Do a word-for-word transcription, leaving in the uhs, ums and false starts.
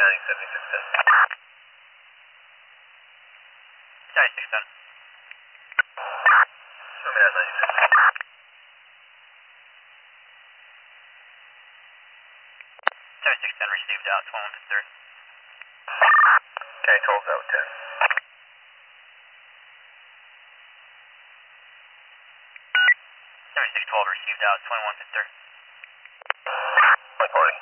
County seventy-six ten. seventy-six ten. Show me that ninety-six. seventy-six ten received out, twenty-one fifty-three. County twelve out ten. seventy-six twelve received out, twenty-one fifty-three. My party.